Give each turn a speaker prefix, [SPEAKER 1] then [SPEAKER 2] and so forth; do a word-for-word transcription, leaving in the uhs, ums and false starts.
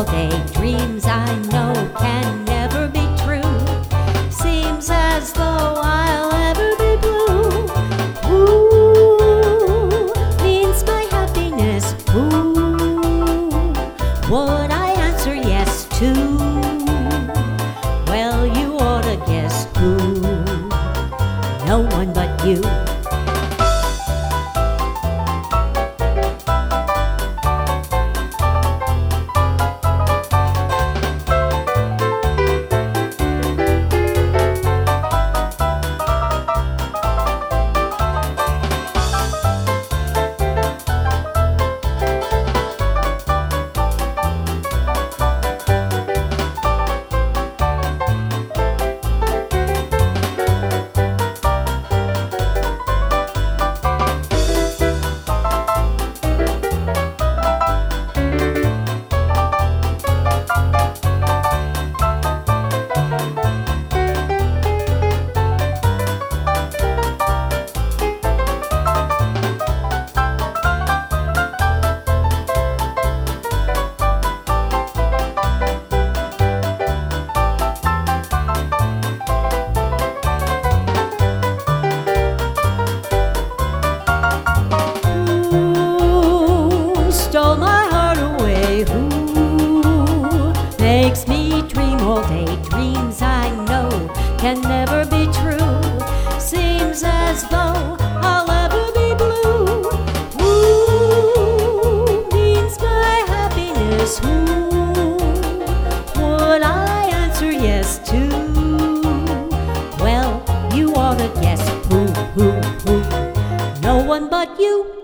[SPEAKER 1] all day. Dreams I know can never be true. Seems as though I'll ever be blue. Ooh, means my happiness. Ooh, would I answer yes to? Well, you ought to guess who. No one but you. Stole my heart away. Who makes me dream all day? Dreams I know can never be true. Seems as though I'll ever be blue. Who means my happiness? Who would I answer yes to? Well, you ought to guess who, who, who. No one but you.